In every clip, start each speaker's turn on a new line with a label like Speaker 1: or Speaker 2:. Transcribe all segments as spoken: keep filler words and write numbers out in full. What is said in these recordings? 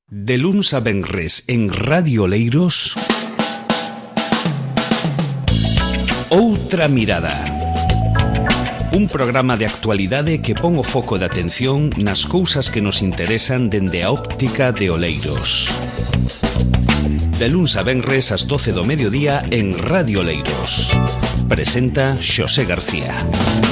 Speaker 1: De luns a venres en Radio Oleiros, Outra Mirada. Un programa de actualidade que pon o foco de atención nas cousas que nos interesan dende a óptica de Oleiros. De luns a venres ás doce do mediodía en Radio Oleiros. Presenta Xosé García.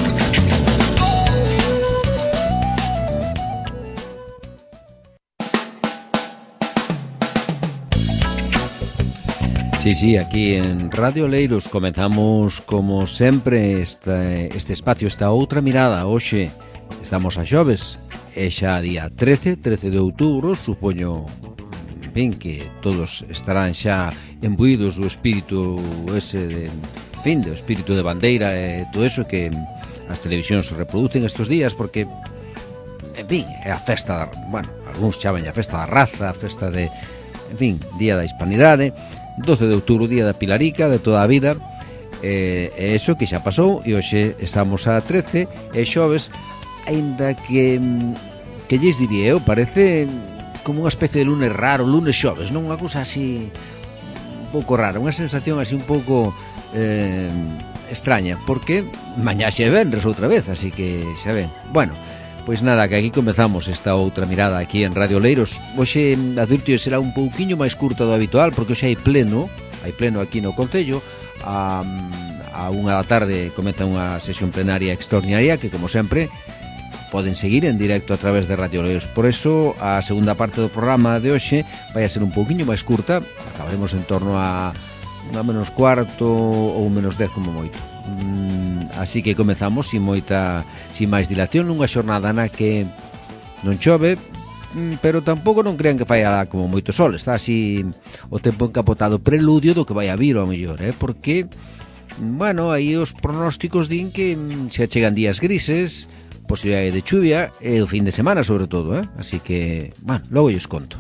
Speaker 2: Sí, sí, aquí en Radio Oleiros comenzamos como sempre este, este espacio, esta outra mirada. Hoxe estamos a xoves, é xa día trece, trece de outubro. Supoño, en fin, que todos estarán xa embuídos do espírito ese de, en fin, do espírito de bandeira e todo eso que as televisións reproducen estes días, porque, en fin, é a festa, bueno, algúns chaman a festa da raza, a festa de, en fin, Día da Hispanidade. doce de outubro, día da Pilarica, de toda a vida. E eh, eso que xa pasou, e hoxe estamos a trece, e xoves, aínda que que lles diría eu, parece como unha especie de lunes raro, lunes xoves, non? Unha cousa así un pouco rara, unha sensación así un pouco eh, extraña, porque mañá xa é venres outra vez, así que xa ven. Bueno, pois nada, que aquí comezamos esta outra mirada aquí en Radio Oleiros. Hoxe, advirto, será un pouquiño máis curta do habitual, porque hoxe hai pleno, hai pleno aquí no Concello. A, a unha da tarde comeza unha sesión plenaria extraordinaria que, como sempre, poden seguir en directo a través de Radio Oleiros. Por eso, a segunda parte do programa de hoxe vai a ser un pouquiño máis curta. Acabaremos en torno a unha menos cuarto ou menos dez como moito. Mm, así que comezamos sin moita, sin máis dilación, nunha xornada na que non chove, pero tampouco non crean que fai como moito sol. Está así o tempo encapotado, preludio do que vai a vir ao mellor, eh? Porque, bueno, aí os pronósticos din que se chegan días grises, posibilidade de chuvia e o fin de semana sobre todo, eh? Así que, bueno, logo lles conto.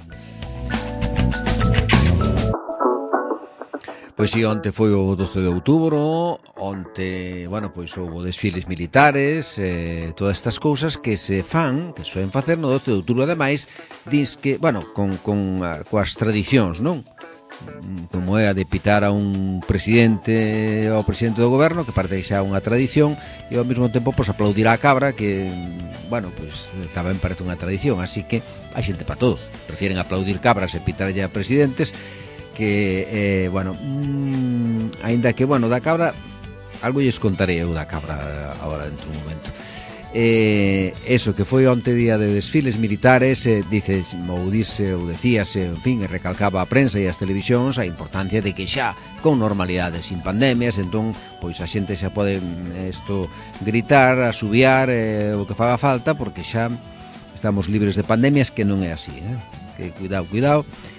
Speaker 2: Pois si, onte foi o doce de outubro, onte, bueno, pois houve desfiles militares, eh, todas estas cousas que se fan, que soen facer no doce de outubro, ademais, dins que, bueno, con, con, a, coas tradicións, non? Como é a de pitar a un presidente, ao presidente do goberno, que parte xa unha tradición, e ao mesmo tempo, pois, aplaudir a cabra, que, bueno, pois, tamén parece unha tradición, así que hai xente para todo. Prefieren aplaudir cabras e pitar ya presidentes, que, eh, bueno, mmm, aínda que, bueno, da cabra algo lles contarei eu da cabra agora dentro un momento. Eh, eso, que foi onte día de desfiles militares, eh, dice, ou dice, ou decíase, en fin, e recalcaba a prensa e as televisións a importancia de que xa con normalidade, sin pandemias, entón, pois a xente xa pode isto gritar, asubiar, eh, o que faga falta, porque xa estamos libres de pandemias, que non é así, eh? Que cuidado, cuidado,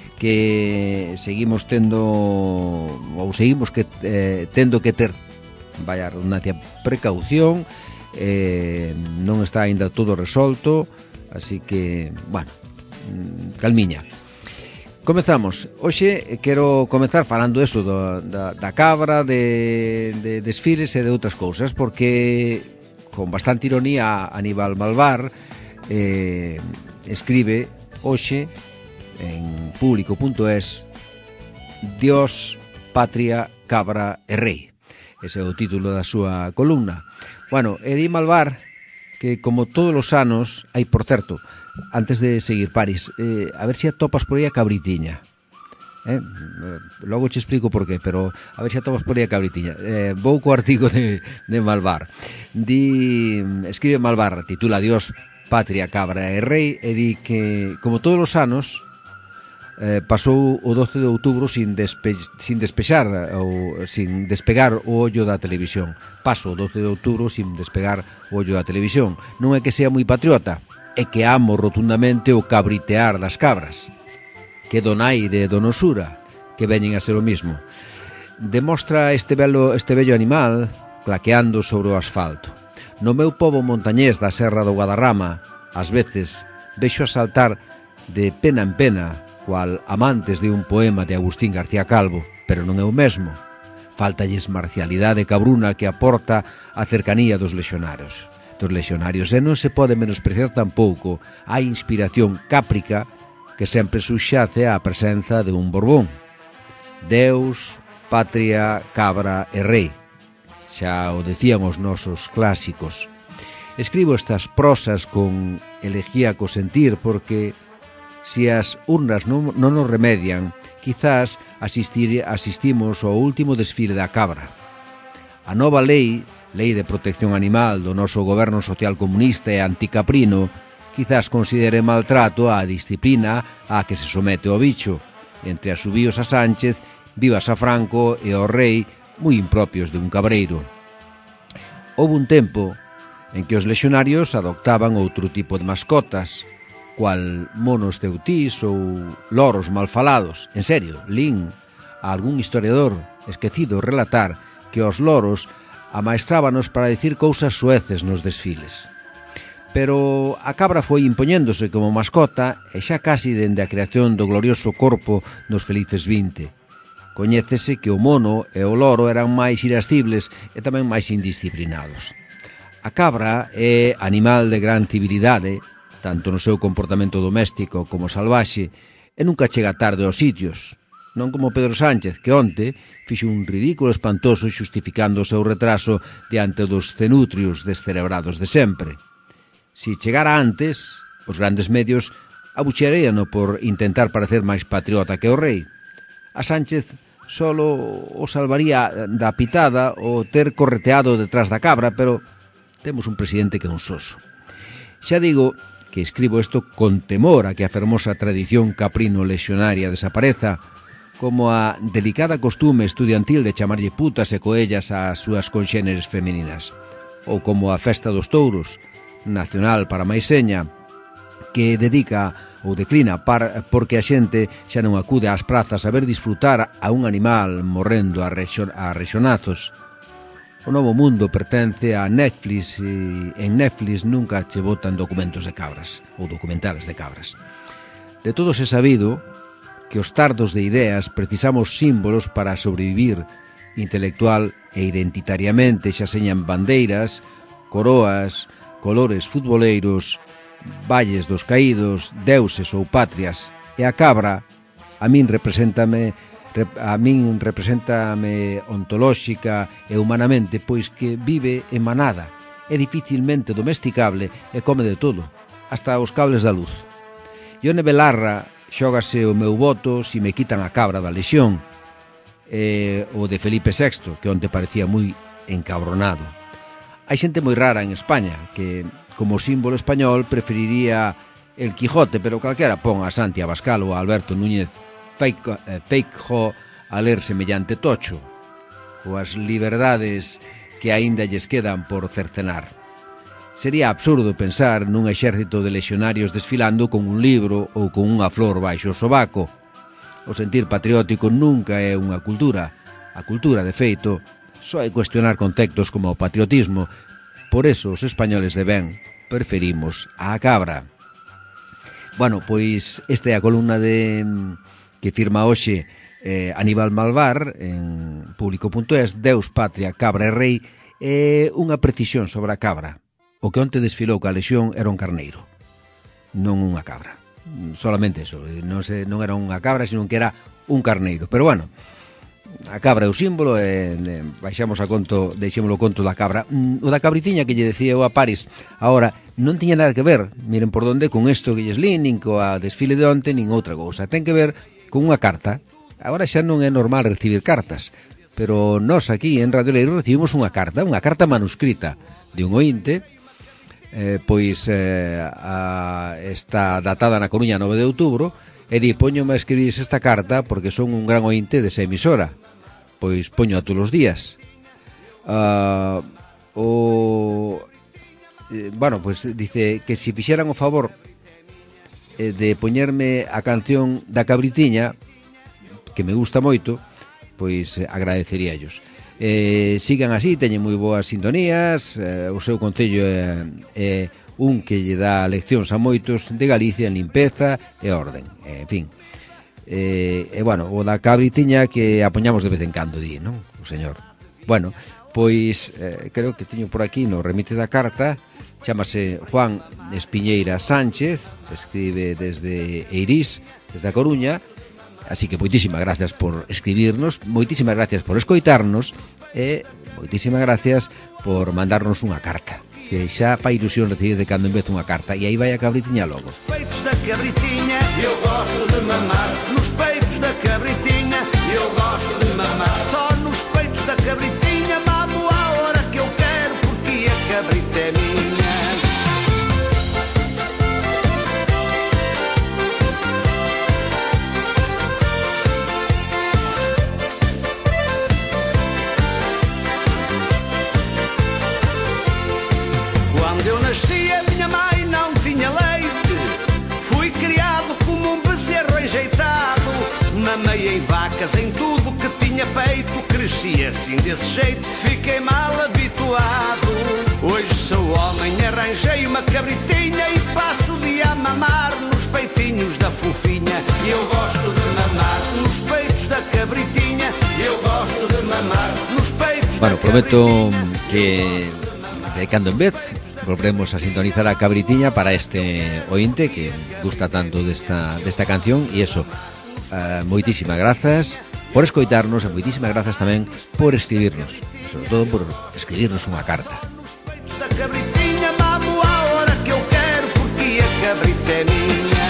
Speaker 2: que seguimos tendo ou seguimos que eh, tendo que ter, vaya redundancia, precaución, eh, non está aínda todo resolto, así que, bueno, calmiña. Comezamos. Hoxe quero comezar falando eso do, da, da cabra, de, de desfiles e de outras cousas, porque con bastante ironía Aníbal Malvar eh, escribe hoxe en público punto es: Dios, patria, cabra e rei. Ese é o título da súa columna. Bueno, e di Malvar que, como todos os anos, hai, por certo, antes de seguir, Paris, eh, a ver se atopas por aí a cabritiña. Eh? Logo te explico por qué, pero a ver se atopas por aí a cabritiña. Eh, vou co artigo de, de Malvar. Di, escribe Malvar, titula Dios, patria, cabra e rei, e di que, como todos os anos, Eh, pasou o doce de outubro sin, despe sin despexar ou sin despegar o ollo da televisión. Paso o doce de outubro sin despegar o ollo da televisión. Non é que sea moi patriota, é que amo rotundamente o cabritear das cabras, que donaire e donosura, que veñen a ser o mismo. Demostra este bello, este bello animal claqueando sobre o asfalto. No meu pobo montañés da Serra do Guadarrama, ás veces vexo saltar de pena en pena, cual amantes de un poema de Agustín García Calvo, pero non é o mesmo. Faltalles marcialidade cabruna que aporta a cercanía dos lexionarios. Dos lexionarios, e non se pode menospreciar tampouco a inspiración cáprica que sempre subxace á presenza de un Borbón. Deus, patria, cabra e rei. Xa o decían os nosos clásicos. Escribo estas prosas con elegíaco sentir porque, se as urnas non, non nos remedian, quizás asistir, asistimos ao último desfile da cabra. A nova lei, Lei de Protección Animal do noso goberno social comunista e anticaprino, quizás considere maltrato á disciplina á que se somete o bicho, entre asubíos a Sánchez, vivas a Franco e ao rei, moi impropios de un cabreiro. Houve un tempo en que os lexionarios adoptaban outro tipo de mascotas, cual monos ceutís ou loros malfalados. En serio, lin a algún historiador esquecido relatar que os loros amaestrábanos para dicir cousas sueces nos desfiles. Pero a cabra foi impoñéndose como mascota e xa casi dende a creación do glorioso corpo nos felices vinte. Coñécese que o mono e o loro eran máis irascibles e tamén máis indisciplinados. A cabra é animal de gran civilidade, tanto no seu comportamento doméstico como salvaxe, e nunca chega tarde aos sitios. Non como Pedro Sánchez, que onte fixo un ridículo espantoso xustificando o seu retraso diante dos cenutrios descerebrados de sempre. Si chegara antes, os grandes medios abuchearíano por intentar parecer máis patriota que o rei. A Sánchez solo o salvaría da pitada o ter correteado detrás da cabra, pero temos un presidente que é un soso. Xa digo que escribo isto con temor a que a fermosa tradición caprino-lexionaria desapareza, como a delicada costume estudiantil de chamarlle putas e coellas ás súas conxéneres femininas, ou como a festa dos touros, nacional para máis seña, que dedica ou declina par, porque a xente xa non acude ás prazas a ver disfrutar a un animal morrendo a, rexo, a rexonazos. O Novo Mundo pertence a Netflix e en Netflix nunca che botan documentos de cabras ou documentales de cabras. De todos é sabido que os tardos de ideas precisamos símbolos para sobrevivir intelectual e identitariamente, xa señan bandeiras, coroas, colores futboleiros, valles dos caídos, deuses ou patrias. E a cabra a min represéntame a min represéntame ontolóxica e humanamente, pois que vive en manada, é dificilmente domesticable e come de todo, hasta os cables da luz. Ione Belarra xógase o meu voto si me quitan a cabra da lexión, e o de Felipe sexto, que onte parecía moi encabronado. Hai xente moi rara en España que, como símbolo español, preferiría el Quijote, pero calquera pon a Santi Abascal ou a Alberto Núñez Feijóo eh, fake a ler semellante tocho, ou as liberdades que aínda lles quedan por cercenar. Sería absurdo pensar nun exército de lexionarios desfilando con un libro ou con unha flor baixo o sobaco. O sentir patriótico nunca é unha cultura. A cultura, de feito, só é cuestionar conceptos como o patriotismo. Por eso os españoles de ben preferimos a cabra. Bueno, pois esta é a columna de que firma hoxe eh, Aníbal Malvar en público punto es, Deus, patria, cabra e rei, é unha precisión sobre a cabra. O que onte desfilou ca lexión era un carneiro, non unha cabra. Solamente eso, non, se, non era unha cabra, sino que era un carneiro. Pero bueno, a cabra é o símbolo e baixamos a conto, deixémolo conto da cabra. O da cabritiña que lle decía eu a Paris agora non tiña nada que ver, miren por donde, con isto que lles lín, nin coa desfile de onte, nin outra cousa. Ten que ver con unha carta. Agora xa non é normal recibir cartas, pero nós aquí en Radio Leiro recibimos unha carta, unha carta manuscrita de un ointe, eh, pois eh, a, está datada na Coruña nove de outubro, e di, poñome a escribir esta carta porque son un gran ointe desa emisora. Pois poño a todos os días. Uh, o eh, bueno, pois dice que se fixeran o favor eh, de poñerme a canción da cabritiña, que me gusta moito, pois eh, agradeceríallos. Eh, sigan así, teñen moi boas sintonías, eh, o seu concello é, é un que lle dá leccións a moitos de Galicia en limpeza e orden, eh, en fin. E, eh, eh, bueno, o da cabritiña que apoñamos de vez en cando, di, non? O señor. Bueno, Pois eh, creo que teño por aquí no remite da carta, chámase Juan Espiñeira Sánchez, escribe desde Eirís, desde a Coruña, así que moitísimas gracias por escribirnos, moitísimas gracias por escoitarnos e moitísimas gracias por mandarnos unha carta, que xa fa ilusión recibir de cando en vez unha carta, e aí vai a cabritiña logo.
Speaker 3: Nos peitos da cabritinha eu gosto de mamar, nos peitos da cabritinha eu gosto de mamar, só nos peitos da cabritinha mamo a hora que eu quero, porque a cabrita é minha. Quando eu nasci a minha mãe não tinha leite, fui criado como um bezerro enjeitado, mamei em vacas, em tudo que tinha peito, cresci assim desse jeito, fiquei mal habituado. Hoje sou homem, arranjei uma cabritinha e passo o dia a mamar nos peitinhos da fofinha. Eu gosto de mamar nos peitos da cabritinha, eu gosto de mamar nos peitos
Speaker 2: bueno,
Speaker 3: da cabritinha.
Speaker 2: Bueno, prometo que de cando en vez volveremos a sintonizar a cabritiña para este ointe que gusta tanto desta, desta canción, e eso, uh, moitísimas grazas por escoitarnos e moitísimas grazas tamén por escribirnos, e sobre todo por escribirnos unha carta.
Speaker 3: Da cabritinha mamo a hora que eu quero, porque a cabrita é minha.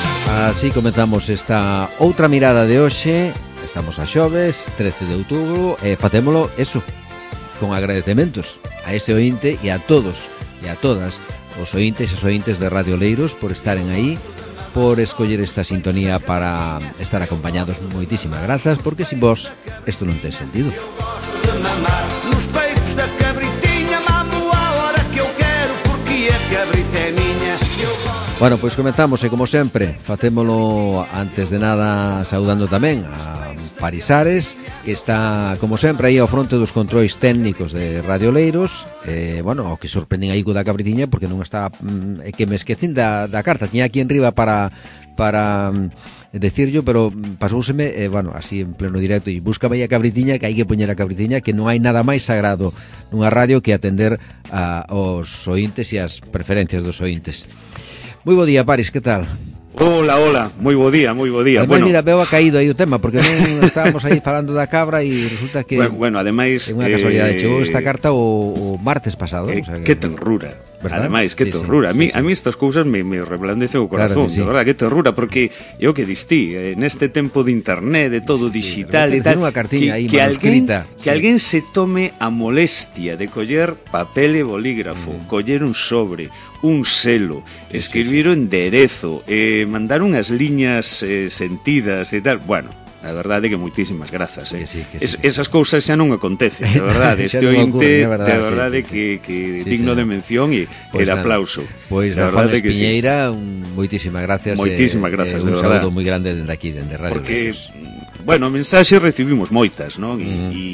Speaker 2: Así comenzamos esta outra mirada de hoxe. Estamos a xoves, trece de outubro, e facémolo eso, con agradecementos a este ointe e a todos e a todas os ointes e as ointes de Radio Oleiros por estaren aí, por escoller esta sintonía para estar acompañados. Moitísimas grazas, porque sin vos isto non ten sentido.
Speaker 3: Eu gosto de mamar nos peitos da cabritinha, mamo a hora que eu quero, porque a cabrita é minha. Eu gosto.
Speaker 2: Bueno, pois comenzamos, e como sempre facémolo antes de nada saudando tamén a Parisares, que está, como sempre, aí ao fronte dos controis técnicos de Radio Oleiros. eh, Bueno, o que sorprenden aí co da cabritiña, porque non está, mm, é que me esquecín da, da carta. Tiña aquí en riba para para mm, decirlo, pero pasóuseme, eh, bueno, así en pleno directo, e búscame aí a cabritiña, que hai que poñer a cabritiña, que non hai nada máis sagrado nunha radio que atender a, aos ointes e as preferencias dos ointes. Moi bo día, Paris, que tal?
Speaker 4: Hola, hola, moi bo día, moi bo día.
Speaker 2: Ademais,
Speaker 4: Bueno,
Speaker 2: mira, veo a caído aí o tema, porque non estábamos aí falando da cabra e resulta que
Speaker 4: bueno, bueno, ademais
Speaker 2: é unha casualidade,
Speaker 4: eh,
Speaker 2: chegou esta carta o, o martes pasado,
Speaker 4: eh,
Speaker 2: o sea,
Speaker 4: que tenrura.
Speaker 2: ¿verdad?
Speaker 4: Ademais, que
Speaker 2: Sí, sí,
Speaker 4: tenrura. A mí,
Speaker 2: sí, sí.
Speaker 4: a mí estas cousas me, me reblandece o corazón,
Speaker 2: Claro que sí.
Speaker 4: de verdad, que tenrura, porque é o que distí, eh, neste tempo de internet, de todo digital
Speaker 2: de repente
Speaker 4: e tal,
Speaker 2: unha cartiña aí
Speaker 4: que, que alguén,
Speaker 2: manuscrita,
Speaker 4: que
Speaker 2: sí.
Speaker 4: alguén se tome a molestia de coller papel e bolígrafo, mm. coller un sobre, un selo,
Speaker 2: Sí,
Speaker 4: escribir o enderezo, eh, mandar unhas liñas eh, sentidas e tal, bueno, a verdade é que moitísimas grazas, eh.
Speaker 2: Que sí, que sí,
Speaker 4: es,
Speaker 2: que sí.
Speaker 4: esas cousas xa non acontecen, de verdade.
Speaker 2: Xa
Speaker 4: Este
Speaker 2: non
Speaker 4: ointe,
Speaker 2: ocurren, é verdade,
Speaker 4: de
Speaker 2: sí,
Speaker 4: verdade
Speaker 2: sí, sí.
Speaker 4: que, que
Speaker 2: Sí,
Speaker 4: digno
Speaker 2: señor.
Speaker 4: de mención e
Speaker 2: Pois
Speaker 4: de
Speaker 2: nada.
Speaker 4: aplauso.
Speaker 2: Pois
Speaker 4: De
Speaker 2: a Juan
Speaker 4: verdade que sí.
Speaker 2: Espiñeira, un, moitísimas gracias.
Speaker 4: Moitísimas
Speaker 2: eh,
Speaker 4: grazas,
Speaker 2: eh,
Speaker 4: de
Speaker 2: un
Speaker 4: verdade.
Speaker 2: saúdo moi grande dende aquí, dende Radio
Speaker 4: Porque,
Speaker 2: Oleiros.
Speaker 4: bueno, mensaxes recibimos moitas, non? E,
Speaker 2: Mm.
Speaker 4: e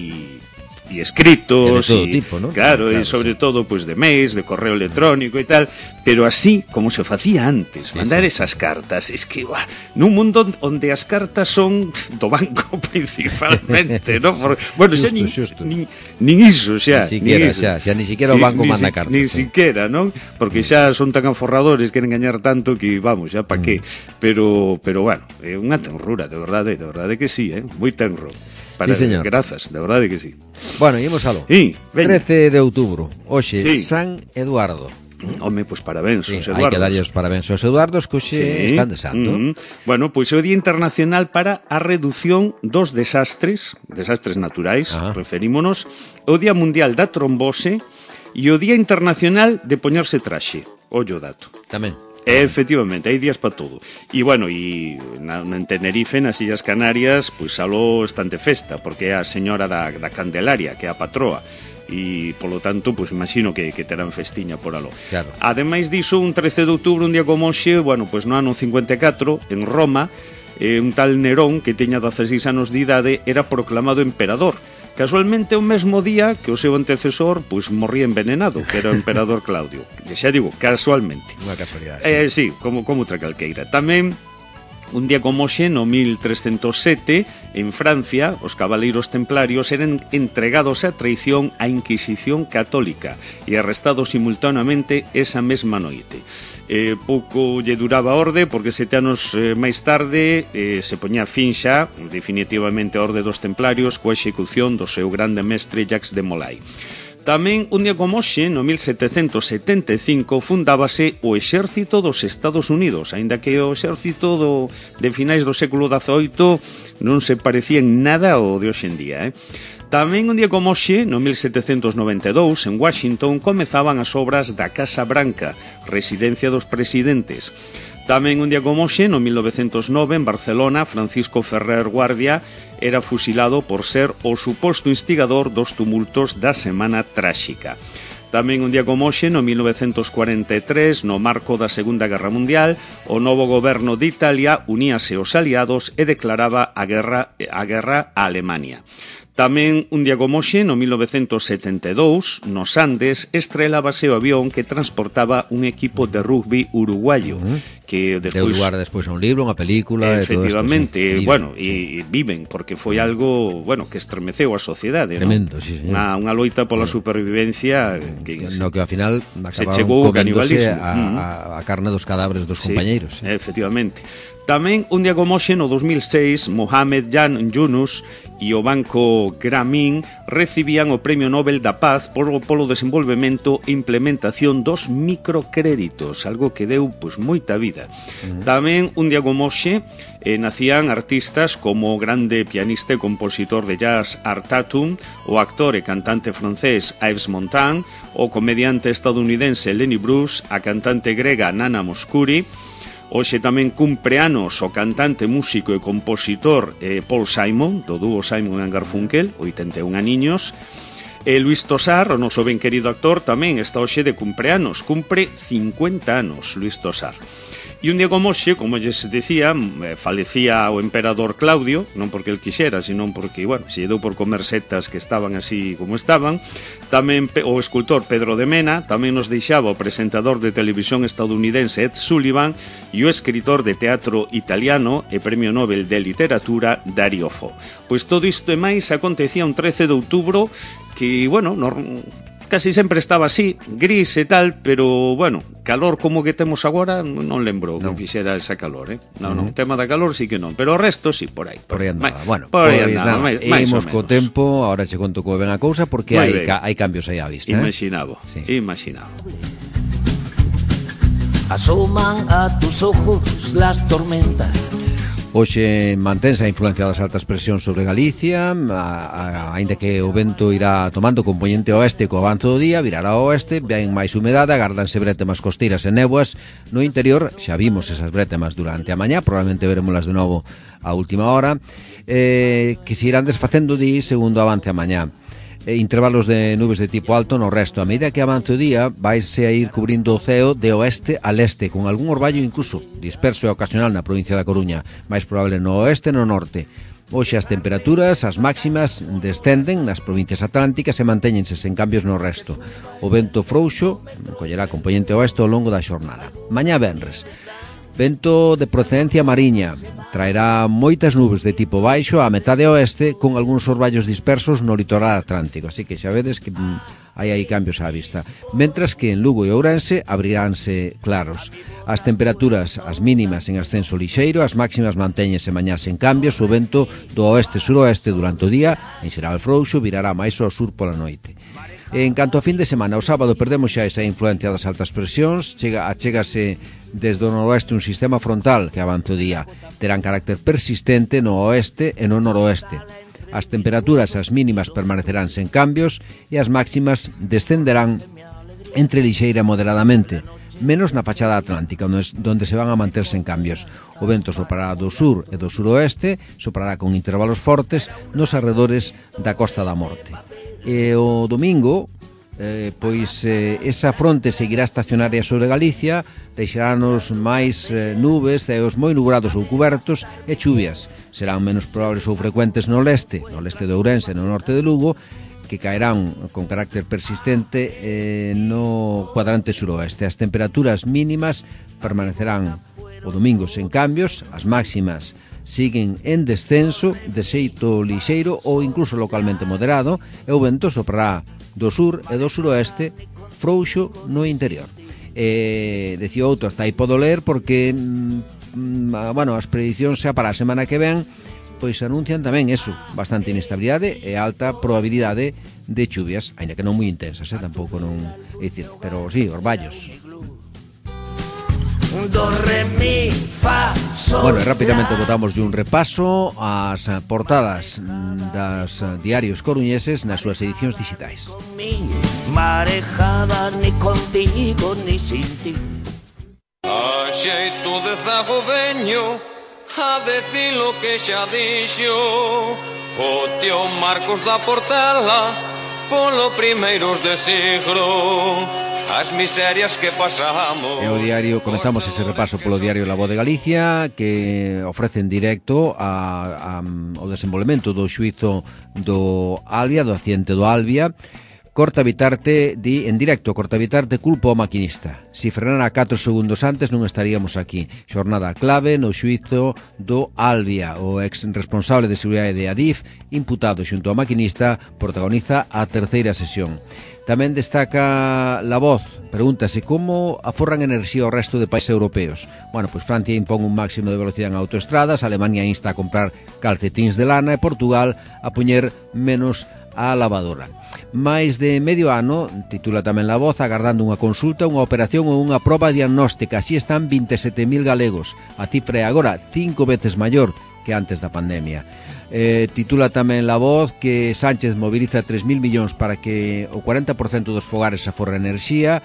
Speaker 4: e escritos
Speaker 2: E de todo
Speaker 4: e,
Speaker 2: tipo, ¿no?
Speaker 4: claro,
Speaker 2: Claro,
Speaker 4: e sobre
Speaker 2: sí.
Speaker 4: todo pues de mails, de correo electrónico e tal, pero así como se facía antes,
Speaker 2: Sí,
Speaker 4: mandar
Speaker 2: sí.
Speaker 4: esas cartas, es que uah, nun mundo onde as cartas son do banco principalmente, ¿no? Por, bueno, xa
Speaker 2: Xusto,
Speaker 4: nin,
Speaker 2: xusto.
Speaker 4: nin, nin iso xa,
Speaker 2: Ni siquiera,
Speaker 4: nin iso.
Speaker 2: xa, xa ni siquiera o banco
Speaker 4: Ni- ni
Speaker 2: manda
Speaker 4: si-
Speaker 2: cartas,
Speaker 4: Ni
Speaker 2: sí.
Speaker 4: siquiera, non? Porque xa son tan aforradores, queren gañar tanto que vamos, xa pa qué. Pero pero bueno, é unha tenrura, de verdade, de verdade que sí, eh, moi tenro. Para,
Speaker 2: Sí, señor.
Speaker 4: Grazas, de verdade que sí.
Speaker 2: Bueno, ímos aló.
Speaker 4: Sí, veña.
Speaker 2: trece de outubro, hoxe,
Speaker 4: Sí.
Speaker 2: San Eduardo.
Speaker 4: Home, pois parabéns,
Speaker 2: Sí,
Speaker 4: os
Speaker 2: hai
Speaker 4: Eduardos.
Speaker 2: que darlle os parabéns aos Eduardos, que hoxe
Speaker 4: Sí.
Speaker 2: están de santo.
Speaker 4: Mm. Bueno, pois é o Día Internacional para a Reducción dos Desastres, desastres naturais,
Speaker 2: Ah.
Speaker 4: referímonos, o Día Mundial da Trombose e o Día Internacional de poñerse traxe. Ollo o dato.
Speaker 2: Tamén.
Speaker 4: E, efectivamente, hai días para todo. E, bueno, e na, en Tenerife, nas Illas Canarias, pois aló están de festa, porque é a señora da, da Candelaria, que é a patroa. E, polo tanto, pois imagino que, que terán festiña por aló.
Speaker 2: Claro.
Speaker 4: Ademais diso, un trece de outubro, un día como hoxe, bueno, pois no ano cincuenta e catro, en Roma, eh, un tal Nerón, que teña dezaseis anos de idade, era proclamado emperador. Casualmente o mesmo día que o seu antecesor pois morría envenenado, que era o emperador Claudio. E xa digo, casualmente.
Speaker 2: Unha casualidade.
Speaker 4: Eh, sí, como, como outra calqueira. Tamén Un día como hoxe, no mil trescentos sete, en Francia, os cabaleiros templarios eran entregados a traición á Inquisición Católica e arrestados simultaneamente esa mesma noite. Eh, pouco lle duraba a orde porque sete anos eh, máis tarde eh, se poñía fin xa definitivamente a orde dos templarios coa execución do seu grande mestre Jacques de Molay. Tamén, un día como hoxe, no mil setecentos setenta e cinco, fundábase o Exército dos Estados Unidos, aínda que o exército do, de finais do século dezaoito non se parecía en nada ao de hoxe en día, eh? Tamén, un día como hoxe, no mil setecentos noventa e dous, en Washington, comezaban as obras da Casa Branca, residencia dos presidentes. Tamén un día como hoxe, no mil novecentos nove, en Barcelona, Francisco Ferrer Guardia era fusilado por ser o suposto instigador dos tumultos da Semana Tráxica. Tamén un día como hoxe, no mil novecentos cuarenta e tres, no marco da Segunda Guerra Mundial, o novo goberno de Italia uníase aos aliados e declaraba a guerra, a guerra a Alemania. Tamén, un día como hoxe, no mil novecentos setenta e dous, nos Andes, estrelábase o avión que transportaba un equipo de rugby uruguayo, uh-huh. que despois...
Speaker 2: Deu lugar despois a un libro, unha película...
Speaker 4: Efectivamente,
Speaker 2: e todo esto, sí.
Speaker 4: bueno, e, e viven, porque foi algo, bueno, que estremeceu a sociedade,
Speaker 2: tremendo,
Speaker 4: ¿no?
Speaker 2: Sí, señor.
Speaker 4: Unha, unha loita pola
Speaker 2: bueno.
Speaker 4: supervivencia que,
Speaker 2: no que ao final
Speaker 4: se chegou o canibalismo
Speaker 2: a, a, a carne dos cadáveres dos
Speaker 4: sí,
Speaker 2: compañeiros. Sí.
Speaker 4: Efectivamente. Tamén, un día como hoxe, no dos mil seis, Mohamed Jan Yunus e o Banco Grameen recibían o Premio Nobel da Paz polo, polo desenvolvemento e implementación dos microcréditos, algo que deu pois moita vida. Uh-huh. Tamén, un día como hoxe, eh, nacían artistas como o grande pianista e compositor de jazz Art Tatum, o actor e cantante francés Yves Montand, o comediante estadounidense Lenny Bruce, a cantante grega Nana Mouskouri. Hoxe tamén cumpre anos o cantante, músico e compositor eh, Paul Simon, do dúo Simon and Garfunkel, oitenta e un aniños. E Luis Tosar, o noso ben querido actor, tamén está hoxe de cumpleanos, cumpre cincuenta anos Luis Tosar. E un día como hoxe, como lles decía, falecía o emperador Claudio, non porque el quixera, senón porque, bueno, se lle deu por comer setas que estaban así como estaban. Tamén o escultor Pedro de Mena, tamén nos deixaba o presentador de televisión estadounidense Ed Sullivan e o escritor de teatro italiano e Premio Nobel de Literatura Dario Fo. Pois todo isto e máis acontecía un trece de outubro que, bueno, no, casi sempre estaba así, gris e tal, pero, bueno, calor como que temos agora, non lembro que no. fixera esa calor, eh? Non, non, uh-huh. tema da calor sí que non, pero o resto sí, por aí.
Speaker 2: Por, por aí andaba, bueno,
Speaker 4: por aí andaba, máis, máis
Speaker 2: ou menos. Co tempo, ahora che conto como ven a cousa, porque hai, ca, hai cambios aí á vista,
Speaker 4: Imaginabo,
Speaker 2: eh? sí.
Speaker 4: imaginabo.
Speaker 5: Asoman a tus ojos las tormentas.
Speaker 2: Hoxe mantense a influencia das altas presións sobre Galicia, aínda que o vento irá tomando componente oeste co avanzo do día, virará ao oeste, ven máis humedade, agárdanse brétemas costeiras e néboas. No interior xa vimos esas brétemas durante a mañá, probablemente verémolas de novo a última hora, eh, que se irán desfacendo di segundo avance a mañá. Intervalos de nubes de tipo alto no resto. A medida que avance o día, vaise a ir cubrindo o ceo de oeste a leste, con algún orballo incluso disperso e ocasional na provincia da Coruña, máis probable no oeste e no norte. Hoxe as temperaturas, as máximas, descenden nas provincias atlánticas e mantéñense sen cambios no resto. O vento frouxo collerá componente oeste ao longo da xornada. Mañá venres, vento de procedencia mariña, traerá moitas nubes de tipo baixo a metade oeste con algúns orballos dispersos no litoral atlántico, así que xa vedes que mm, hai aí cambios á vista. Mentras que en Lugo e Ourense abriránse claros. As temperaturas, as mínimas en ascenso lixeiro, as máximas mantéñense mañá sen cambios, o vento do oeste-suroeste durante o día, en xeral frouxo, virará máis ao sur pola noite. En canto a fin de semana, o sábado perdemos xa esa influencia das altas presións, chega, achégase desde o noroeste un sistema frontal que avanza o día. Terán carácter persistente no oeste e no noroeste. As temperaturas, as mínimas, permanecerán sen cambios e as máximas descenderán entre lixeira e moderadamente, menos na fachada atlántica, onde se van a manter sen cambios. O vento soprará do sur e do suroeste, soprará con intervalos fortes nos arredores da Costa da Morte. E o domingo, eh, pois eh, esa fronte seguirá estacionaria sobre Galicia, deixarános máis eh, nubes, ceos moi nubrados ou cubertos e chuvias. Serán menos probables ou frecuentes no leste, no leste de Ourense e no norte de Lugo, que caerán con carácter persistente eh, no cuadrante suroeste. As temperaturas mínimas permanecerán O domingo sen cambios, as máximas siguen en descenso, de xeito lixeiro ou incluso localmente moderado, e o vento soprará do sur e do suroeste, frouxo no interior. E, decía outro, hasta aí podo ler porque mm, bueno, as predicións xa para a semana que ven pois anuncian tamén eso, bastante inestabilidade e alta probabilidade de chuvias, aínda que non moi intensas, eh, tampouco non, é dicir, pero sí, orballos.
Speaker 5: Do, re, mi, fa, sol,
Speaker 2: bueno, e rapidamente botamos de un repaso ás portadas das diarios coruñeses nas súas edicións digitais.
Speaker 5: Marejada ni contigo ni sin ti.
Speaker 6: A xeito de zago veño a decir lo que xa dixo o tío Marcos da Portela polo primeiros de siglo. As miserias que pasamos.
Speaker 2: E o diario, comenzamos ese repaso polo diario La Voz de Galicia, que ofrece en directo a, a, o desenvolvemento do xuízo do Albia, do accidente do Albia. Corta Vitarte di en directo, Corta Vitarte culpa ao maquinista. Si frenara catro segundos antes non estaríamos aquí. Xornada clave no xuízo do Albia. O ex responsable de seguridade de Adif, imputado xunto ao maquinista, protagoniza a terceira sesión. Tamén destaca La Voz, pregúntase como aforran enerxía ao resto de países europeos. Bueno, pois Francia impón un máximo de velocidade en autoestradas, Alemania insta a comprar calcetíns de lana e Portugal a poñer menos a lavadora. Mais de medio ano, titula tamén La Voz, agardando unha consulta, unha operación ou unha proba diagnóstica. Así están vinte e sete mil galegos. A cifra é agora cinco veces maior que antes da pandemia. Eh, titula tamén La Voz que Sánchez moviliza tres mil millóns para que o cuarenta por cento dos fogares aforre enerxía.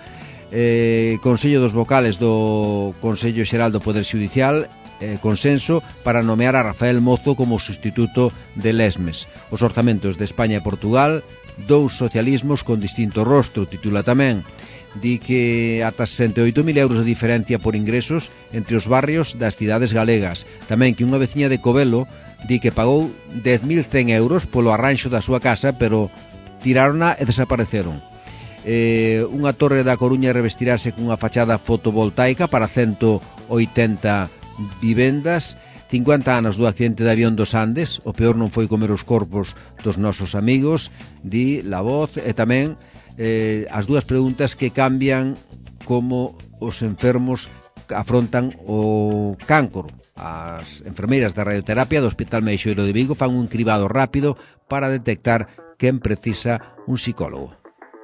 Speaker 2: eh, Consello dos vocales do Consello Xeral do Poder Xudicial, eh, consenso para nomear a Rafael Mozo como sustituto de Lesmes. Os orzamentos de España e Portugal, dous socialismos con distinto rostro, titula tamén. Di que ata sesenta e oito mil euros de diferencia por ingresos entre os barrios das cidades galegas. Tamén que unha veciña de Covelo di que pagou dez mil cen euros polo arranxo da súa casa, pero tirárona e desapareceron. Eh, unha torre da Coruña revestirase cunha fachada fotovoltaica para cento oitenta vivendas. cincuenta anos do accidente de avión dos Andes, o peor non foi comer os corpos dos nosos amigos, di La Voz, e tamén eh, as dúas preguntas que cambian como os enfermos afrontan o cancro. As enfermeiras da radioterapia do Hospital Meixoeiro de Vigo fan un cribado rápido para detectar quen precisa un psicólogo.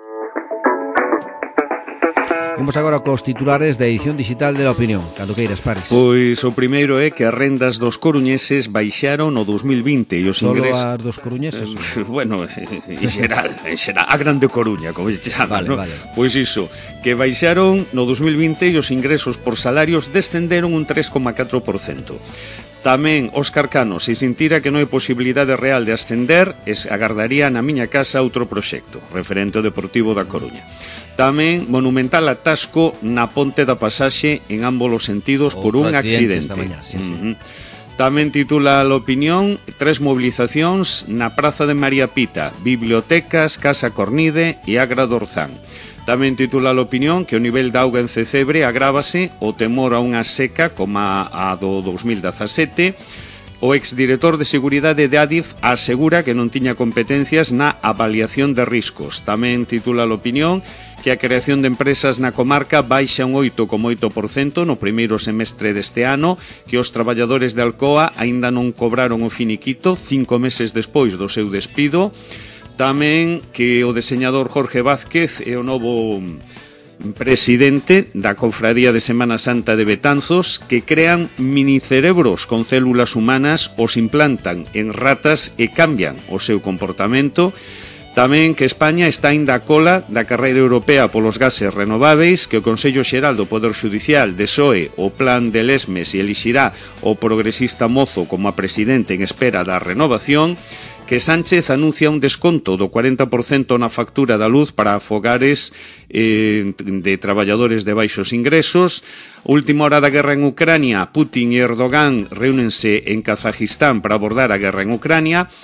Speaker 2: Vamos agora cos titulares da edición digital de La Opinión. Cando queiras, Pares.
Speaker 4: Pois o primeiro é que as rendas dos coruñeses baixaron no dos mil vinte e os ingresos...
Speaker 2: Solo as dos coruñeses?
Speaker 4: Eh, bueno, en xeral, en xeral, a Grande Coruña, como lle chaman,
Speaker 2: vale,
Speaker 4: ¿no?
Speaker 2: Vale.
Speaker 4: Pois iso, que baixaron no dos mil vinte e os ingresos por salarios descenderon un tres coma catro por cento. Tamén Óscar Cano, se sintira que non hai posibilidade real de ascender, es agardaría na miña casa outro proxecto, referente ao Deportivo da Coruña. Tamén monumental atasco na ponte da pasaxe en ambos os sentidos por un accidente.
Speaker 2: Mañá, sí, sí.
Speaker 4: Uh-huh. Tamén titula a Opinión tres movilizacións na Praza de María Pita, bibliotecas, Casa Cornide e Agra do Orzán. Tamén titula a Opinión que o nivel de auga en Cecebre agrávase o temor a unha seca como a do dos mil dezasete. O exdirector de Seguridade de Adif asegura que non tiña competencias na avaliación de riscos. Tamén titula a Opinión que a creación de empresas na comarca baixa un oito coma oito por cento no primeiro semestre deste ano, que os traballadores de Alcoa aínda non cobraron o finiquito cinco meses despois do seu despido. Tamén que o deseñador Jorge Vázquez é o novo presidente da Cofradía de Semana Santa de Betanzos, que crean minicerebros con células humanas, os implantan en ratas e cambian o seu comportamento. Tamén que España está ainda a cola da carreira europea polos gases renováveis, que o Consello Xeral do Poder Xudicial desoe o plan de Lesmes e elixirá o progresista Mozo como a presidente en espera da renovación, que Sánchez anuncia un desconto do cuarenta por cento na factura da luz para fogares eh, de traballadores de baixos ingresos. Última hora da guerra en Ucrania, Putin e Erdogan reúnense en Kazajistán para abordar a guerra en Ucrania.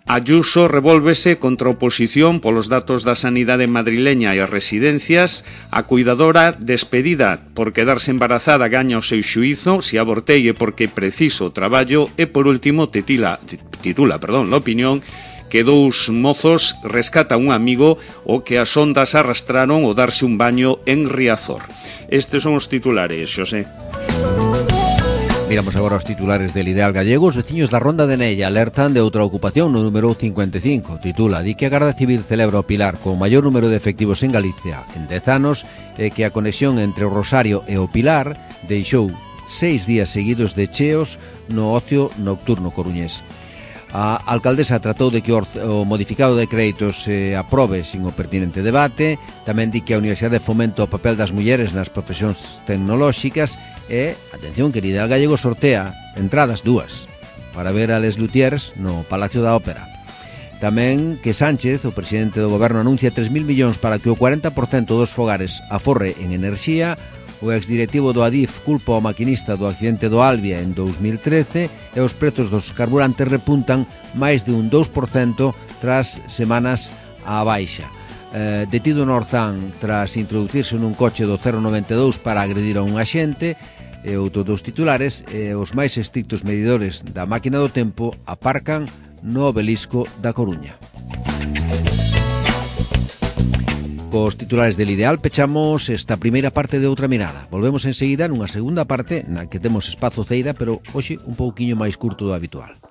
Speaker 4: Ayuso revólvese contra a oposición polos datos da sanidade madrileña e as residencias. A cuidadora despedida por quedarse embarazada gaña o seu xuízo, se abortei é porque preciso traballo. E por último titula, titula perdón, l'opinión que dous mozos rescata un amigo o que as ondas arrastraron ao darse un baño en Riazor. Estes son os titulares, Xosé.
Speaker 2: Miramos agora os titulares del Ideal Gallego. Os veciños da Ronda de Nella alertan de outra ocupación no número cincuenta e cinco. Titula: di que a Garda Civil celebra o Pilar con o maior número de efectivos en Galicia en dez anos e que a conexión entre o Rosario e o Pilar deixou seis días seguidos de cheos no ocio nocturno coruñés. A alcaldesa tratou de que o modificado de créditos se aprobe sin o pertinente debate. Tamén di que a Universidade fomenta o papel das mulleres nas profesións tecnolóxicas e, atención, que o Ideal Gallego sortea entradas dúas para ver a Les Luthiers no Palacio da Ópera. Tamén que Sánchez, o presidente do goberno, anuncia tres mil millóns para que o cuarenta por cento dos fogares aforre en enerxía. O exdirectivo do Adif culpa ao maquinista do accidente do Albia en dous mil trece e os prezos dos carburantes repuntan máis de un dous por cento tras semanas á baixa. Eh, detido no Orzán tras introducirse nun coche do cero noventa e dous para agredir a un axente. E outro dos titulares, e os máis estrictos medidores da máquina do tempo aparcan no obelisco da Coruña. Cos titulares del Ideal pechamos esta primeira parte de Outra Mirada. Volvemos enseguida nunha segunda parte na que temos espazo ceira, pero hoxe un pouquiño máis curto do habitual.